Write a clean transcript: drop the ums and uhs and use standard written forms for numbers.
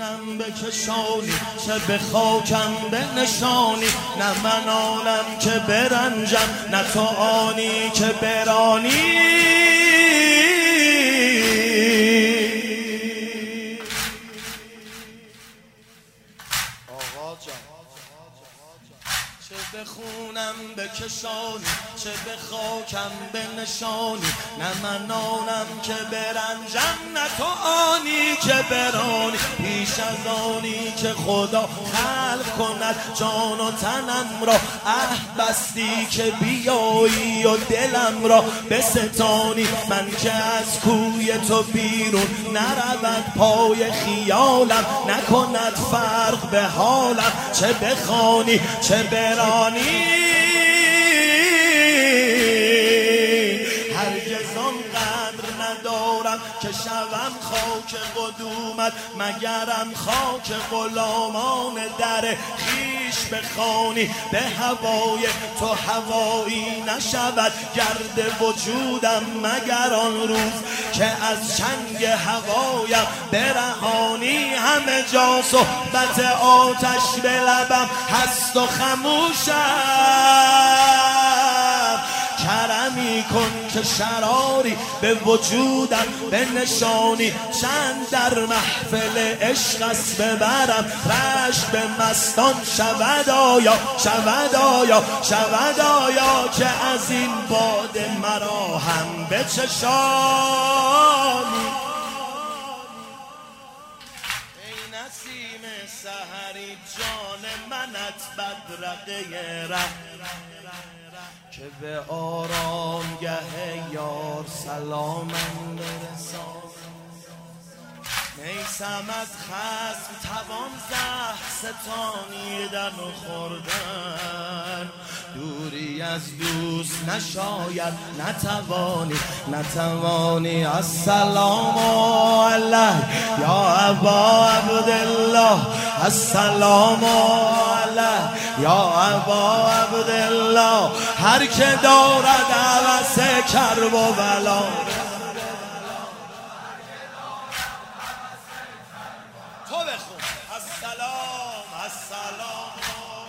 خونم بکشانی، چه به خاکم بنشانی. نه من آنم که برنجم، نه تو آنی که برانی. آقا جان چه به خونم بکشانی، چه به خاکم بنشانی. نه من آنم که برنجم، نه تو آنی که برانی. پیش از آنی که خدا خلق کند جان و تنم را، بستی که بیایی و دلم را بستانی. من که از کوی تو بیرون نرود پای خیالم، نکند فرق به حالم. چه بخوانی چه برانی، هرگز آنقدر ندارم که شوم خاک قدومت. مگرم خاک غلامان در خویش بخوانی. به هوای تو هوایی نشود گرد وجودم، مگر آن روز که از چنگ هوایم برهانی. همه جا صحبت آتش به لبم هست و خموشم. کرمی کن که شراری به وجودم بنشانی. چند در محفل عشق است ببرم، رشک به مستان شود آیا، شود آیا، شود آیا. که از این باده مرا هم بچشانی. ای نسیم سحری جان منت بدرقه ره، که به آرامگه یار سلامم برسان. نیستم از خصم توان زهر ستانیدن و خوردن. دوری از دوست نشاید نتوانی، نتوانی. السلام علیک یا ابا عبدالله، السلام علیک یا ابا عبدالله. هر که دارد عوض کرب و بلا، تو بخون. السلام السلام